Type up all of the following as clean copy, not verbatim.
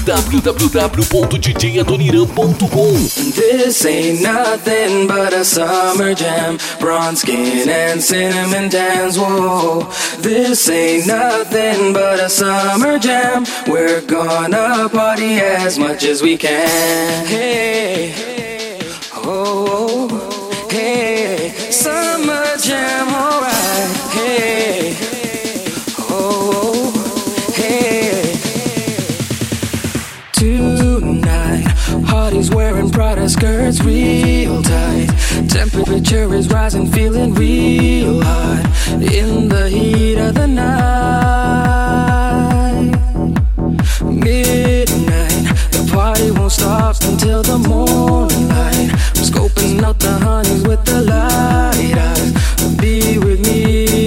www.djadoniran.com. This ain't nothing but a summer jam. Bronze skin and cinnamon tans. Whoa, this ain't nothing but a summer jam. We're gonna party as much as we can. Hey, oh, hey, summer jam, alright. Hey, oh, hey. Tonight, Hardy's wearing Prada skirts real tight. Temperature is rising, feeling real hot in the heat of the night. Midnight, the party won't stop until the morning light. I'm scoping out the honeys with the light eyes. Be with me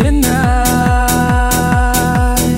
tonight.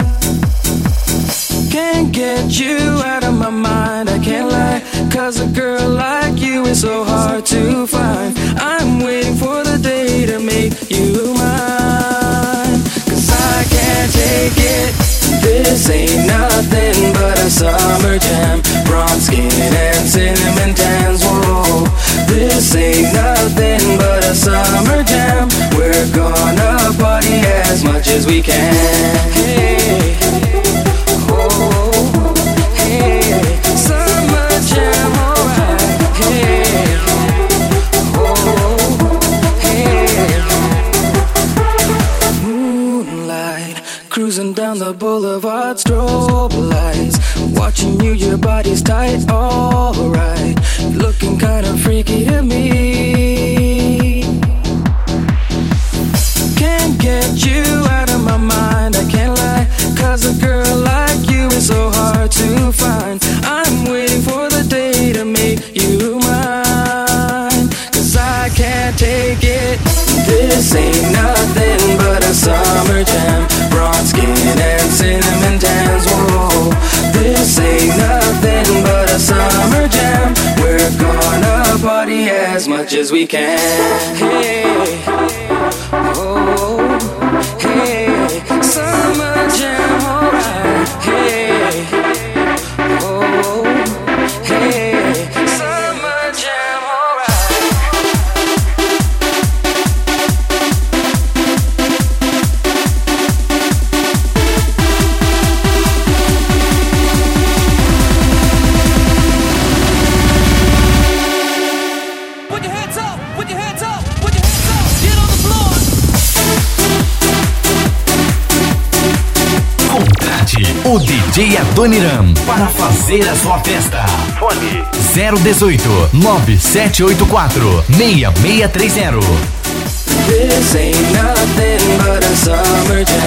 Can't get you out of my mind, I can't lie. Cause a girl like you is so hard to find. I'm waiting for the day to make you mine. Cause I can't take it. This ain't nothing but a summer jam. Bronze skin and cinnamon tans. Whoa, this ain't nothing but a summer jam. We're gonna party as much as we can. Hey, oh, hey, summer jam, alright. Hey, oh, hey. Moonlight, cruising down the boulevard, strobe lights. Watching you, your body's tight, alright. Looking kinda freaky to me. Can't get you out of my mind, I can't lie. Cause a girl like you is so hard to find. I'm waiting for the day to make you mine. Cause I can't take it. This ain't nothing but a summer jam. Bronze skin and cinnamon tans. Whoa, this ain't nothing but a summer jam. We're gonna party as much as we can. Hey, oh, hey, summer jam, alright. Hey, oh, hey, summer jam, alright. Put your hands up, put your hands up, put your hands up, get on the floor. Contrate o DJ Adoniran para fazer a sua festa. Fone 018 9784 6630. This ain't nothing but a summer jam.